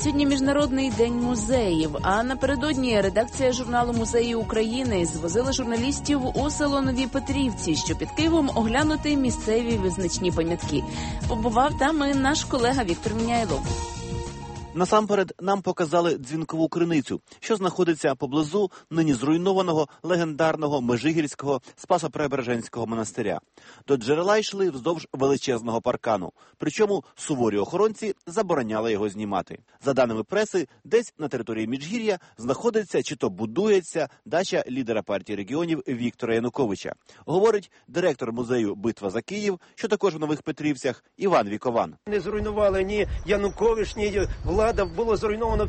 Сьогодні Міжнародний день музеїв, а напередодні редакція журналу «Музеї України» звозила журналістів у село Нові Петрівці, що під Києвом оглянути місцеві визначні пам'ятки. Побував там і наш колега Віктор Міняйло. Насамперед нам показали дзвінкову криницю, що знаходиться поблизу нині зруйнованого легендарного Межигірського Спасо-Преображенського монастиря. До джерела йшли вздовж величезного паркану, причому суворі охоронці забороняли його знімати. За даними преси, десь на території Міжгір'я знаходиться чи то будується дача лідера партії регіонів Віктора Януковича. Говорить директор музею «Битва за Київ», що також в Нових Петрівцях, Іван Вікован. Не зруйнували ні Янукович, ні влада, було зруйновано в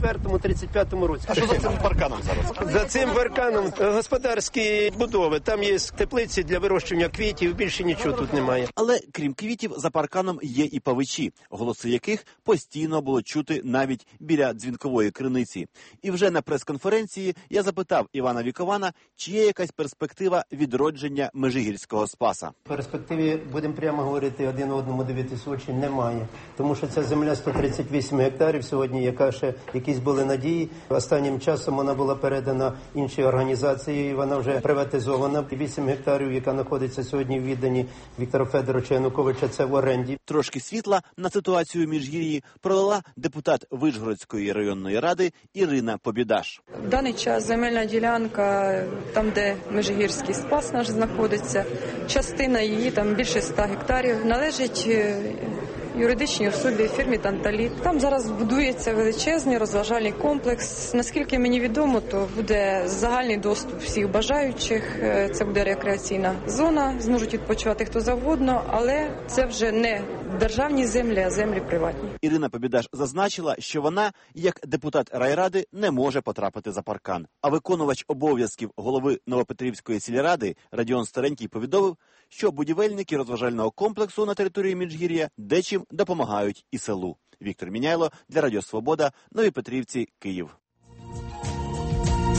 34-35 році. А що за цим парканом зараз? За цим парканом господарські будови. Там є теплиці для вирощування квітів, більше нічого тут немає. Але крім квітів, за парканом є і павичі, голоси яких постійно було чути навіть біля дзвінкової криниці. І вже на прес-конференції я запитав Івана Вікована, чи є якась перспектива відродження Межигірського Спаса. В перспективі, будемо прямо говорити, один одному дивитись в очі, немає. Тому що ця земля 138 гектарів сьогодні, яка ще якісь були надії. Останнім часом вона була передана іншій організації, і вона вже приватизована. 8 гектарів, яка знаходиться сьогодні в відданні Віктора Федоровича Януковича, це в оренді. Трошки світла на ситуацію в Міжгір'ї пролила депутат Вишгородської районної ради Ірина Побідаш. В даний час земельна ділянка, там де Межигірський Спас наш знаходиться, частина її, там більше 100 гектарів, належить юридичній особі, фірмі «Танталіт». Там зараз будується величезний розважальний комплекс. Наскільки мені відомо, то буде загальний доступ всіх бажаючих. Це буде рекреаційна зона, зможуть відпочивати хто завгодно, але це вже не державні землі, а землі приватні. Ірина Побідаш зазначила, що вона, як депутат райради, не може потрапити за паркан. А виконувач обов'язків голови Новопетрівської сільради Радіон Старенький повідомив, що будівельники розважального комплексу на території Міжгір'я дечим допомагають і селу. Віктор Міняйло для Радіо Свобода, Нові Петрівці, Київ.